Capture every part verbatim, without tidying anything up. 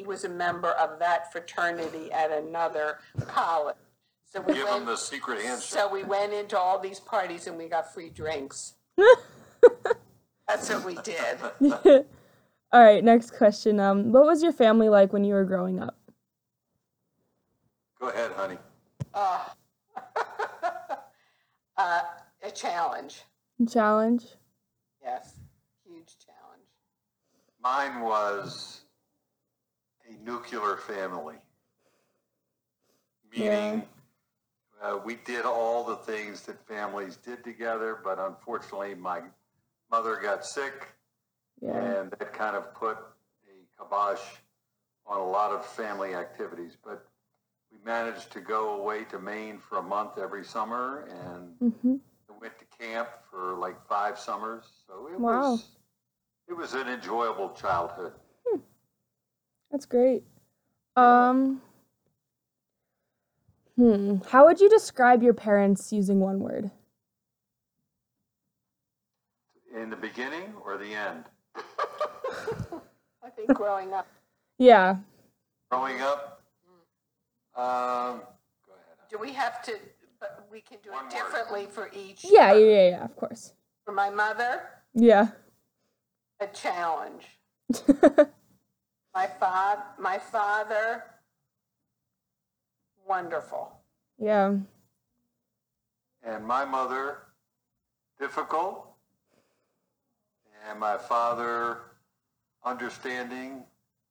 was a member of that fraternity at another college. So we Give went, him the secret handshake. So we went into all these parties and we got free drinks. That's what we did. All right, next question. Um, what was your family like when you were growing up? Go ahead, honey. Uh, uh, a challenge. Challenge? Yes, huge challenge. Mine was a nuclear family. Meaning, yeah. uh, we did all the things that families did together, but unfortunately, my mother got sick, yeah. and that kind of put a kibosh on a lot of family activities. But we managed to go away to Maine for a month every summer, and mm-hmm. went to camp for like five summers. So it wow. was it was an enjoyable childhood. Hmm. That's great. Um, hmm. How would you describe your parents using one word? In the beginning or the end? I think growing up. Yeah. Growing up? Um, go ahead. Do we have to, but we can do One it differently word. For each? Yeah, yeah, yeah, yeah, of course. For my mother? Yeah. A challenge. my, fa- my father, wonderful. Yeah. And my mother, difficult. And my father, understanding.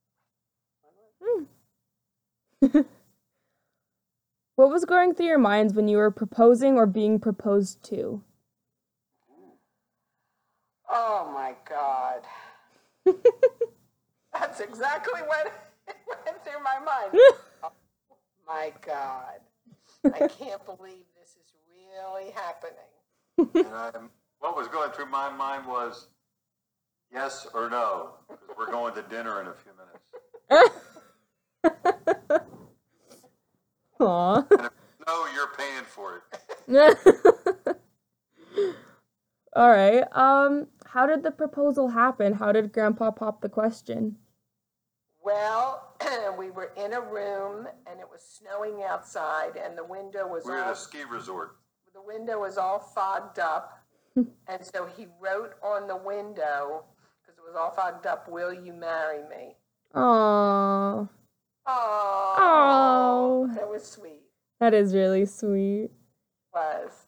Hmm. What was going through your minds when you were proposing or being proposed to? Oh my God. That's exactly what went through my mind. Oh my God. I can't believe this is really happening. And I, what was going through my mind was yes or no, because we're going to dinner in a few minutes. Aww. And if no, you're paying for it. All right. Um, how did the proposal happen? How did Grandpa pop the question? Well, we were in a room and it was snowing outside and the window was we were all, at a ski resort. The window was all fogged up. And so he wrote on the window, because it was all fogged up, "Will you marry me?" Aww. Aww. Aww. That was sweet. That is really sweet. It was.